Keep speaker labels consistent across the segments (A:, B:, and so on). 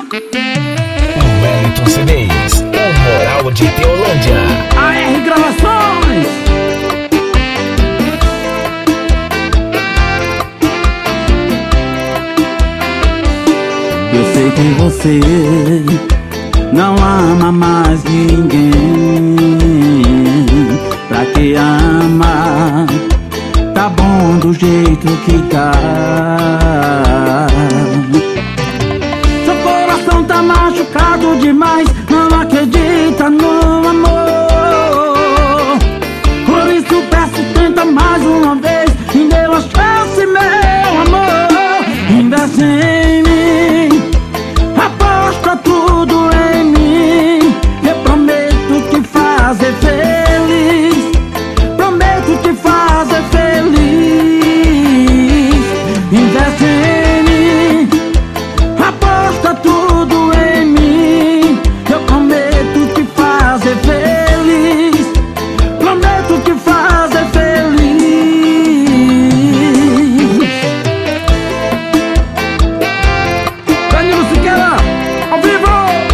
A: Wellington CDs, o Moral de Teolândia.
B: AR Gravações. Eu sei que você não ama mais ninguém. Pra que amar? Tá bom do jeito que tá. Seu coração tá machucado demais, não acredita no amor. Por isso peço, tenta mais uma vez, me dê uma chance, meu amor. Investe em mim, aposta tudo em mim. Eu prometo te fazer feliz, prometo te fazer feliz. Investe em mim, aposta tudo em mim. Eu prometo te fazer feliz, prometo te fazer feliz. Danilo Siqueira, ao vivo!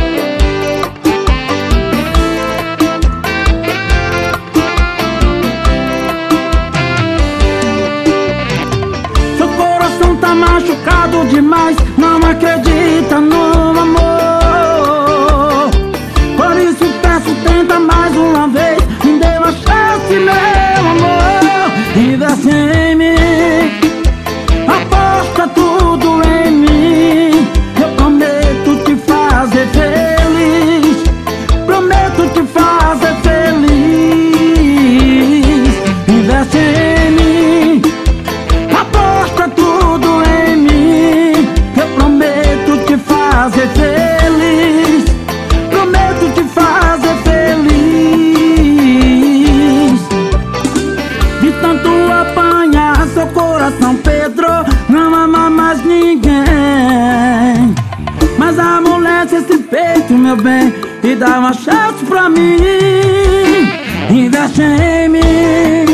B: Seu coração tá machucado demais, não acredita no amor. Por isso peço, tenta mais uma vez, me dê uma chance, meu amor. Investe em mim, aposta tudo em mim. Eu prometo te fazer feliz, prometo te fazer feliz. Investe em mim, aposta tudo em mim. Eu prometo te fazer feliz, prometo te fazer feliz. De tanto apanhar seu coração, Pedro, não ama mais ninguém. Mas amolece esse peito, meu bem, e dá uma chance pra mim. Investe em mim,